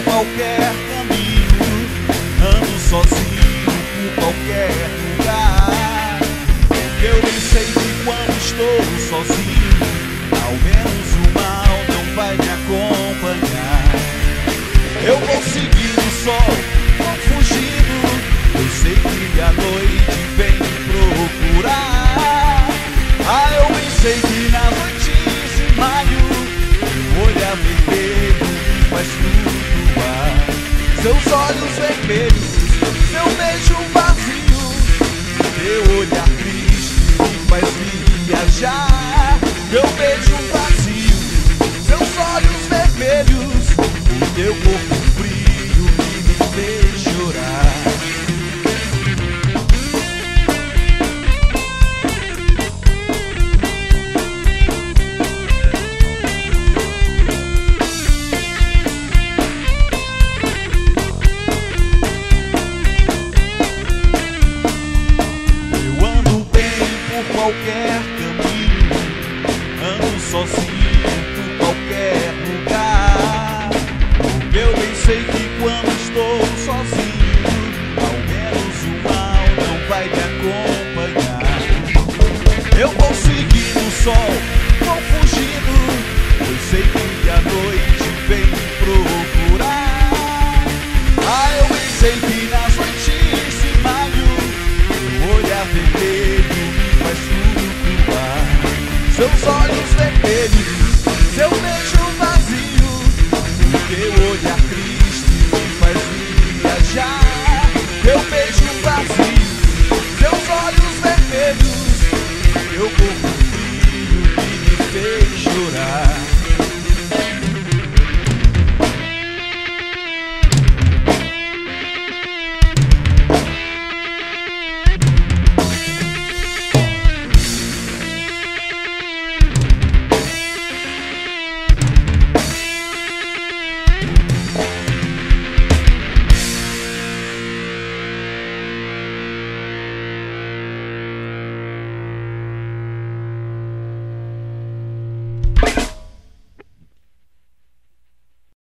qualquer caminho, ando sozinho por qualquer lugar. Eu bem sei que quando estou sozinho, ao menos o mal não vai me acompanhar. Eu vou seguindo o sol, vou fugindo, eu sei que a noite vem me procurar. Ah, eu bem sei que nas noites de maio meu olhar vermelho me faz flutuar. Seus olhos vermelhos, seu beijo vazio, meu olhar triste me faz viajar. Meu beijo vazio, seus olhos vermelhos, o teu corpo frio que me fez chorar. Qualquer caminho, ando sozinho por qualquer lugar. Eu bem sei que quando estou sozinho, ao menos o mal não vai me acompanhar. Eu vou seguindo o sol, vou fugindo, eu sei que a noite vem me procurar. Ah, eu bem sei que nas noites de maio meu olhar vermelho faz flutuar. Seus olhos vermelhos, seu beijo